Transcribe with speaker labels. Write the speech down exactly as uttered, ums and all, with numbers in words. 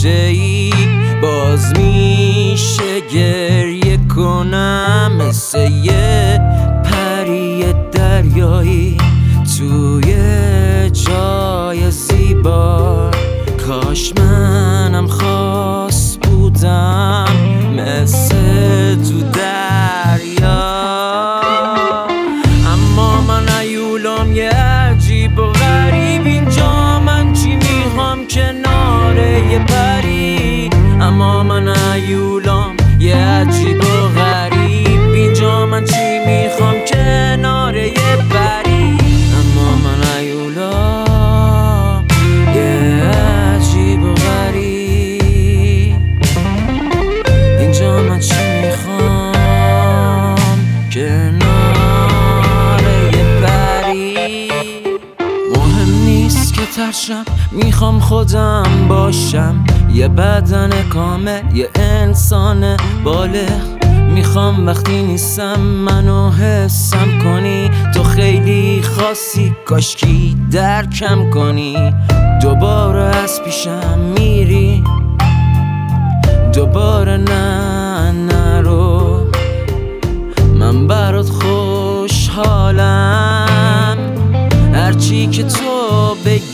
Speaker 1: گوشه ای باز میشه گریه کنم، مثل یه پری دریایی توی جای زیبا. کاش منم خاص بودم مثل تو دریا، اما من ایولم یه عجیب و غریب اینجا. من چی میخوام کنار یه پری، اما من ایولم یه عجیب و غریب اینجا. من چی میخوام کنار یه پری، اما من ایولم یه عجیب و غریب اینجا. من چی میخوام کنار یه پری. مهم نیست که ترشم، میخوام خودم باشم، یه بدن کامل، یه انسان بالغ. میخوام وقتی نیستم منو حسم کنی، تو خیلی خاصی کاشکی درکم کنی. دوباره از پیشم میری، دوباره نه نرو، من برات خوشحالم. هرچی که تو بگی